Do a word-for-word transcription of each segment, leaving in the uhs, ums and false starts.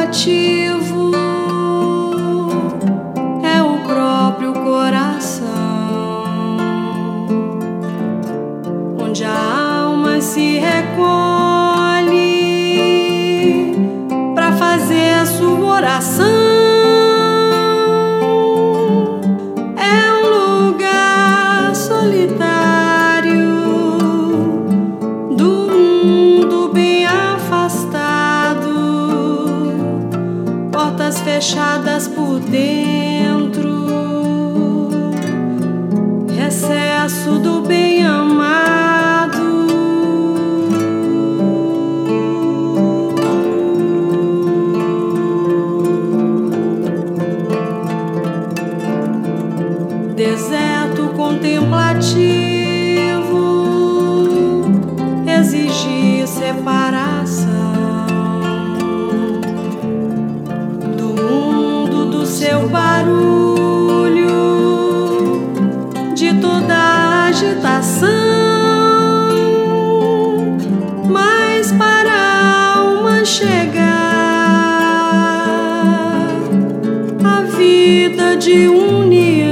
contemplativo é o próprio coração, onde a alma se recolhe para fazer a sua oração. É um lugar solitário do mundo bem afastado, portas fechadas por dentro, recesso do bem amado. Deserto contemplativo, exigir separação do mundo, do seu barulho, de toda a agitação. Mas para a alma chegar a vida de união,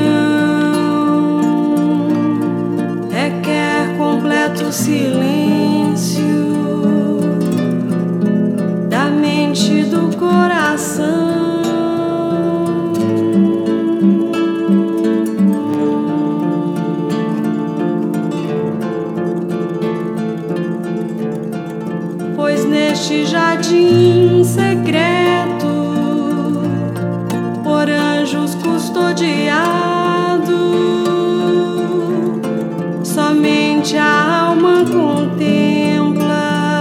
o silêncio da mente e do coração. Pois neste jardim secreto, por anjos custodiado, somente a alma contempla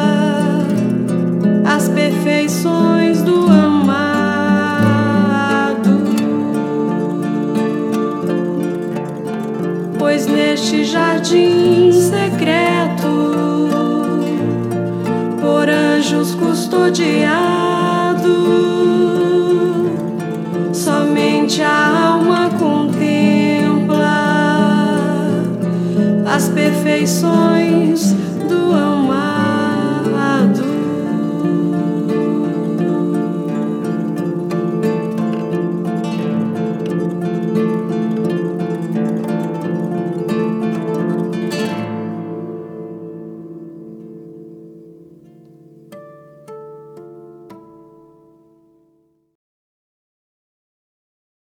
as perfeições do amado. Pois neste jardim secreto, por anjos custodiado, somente a alma contempla as perfeições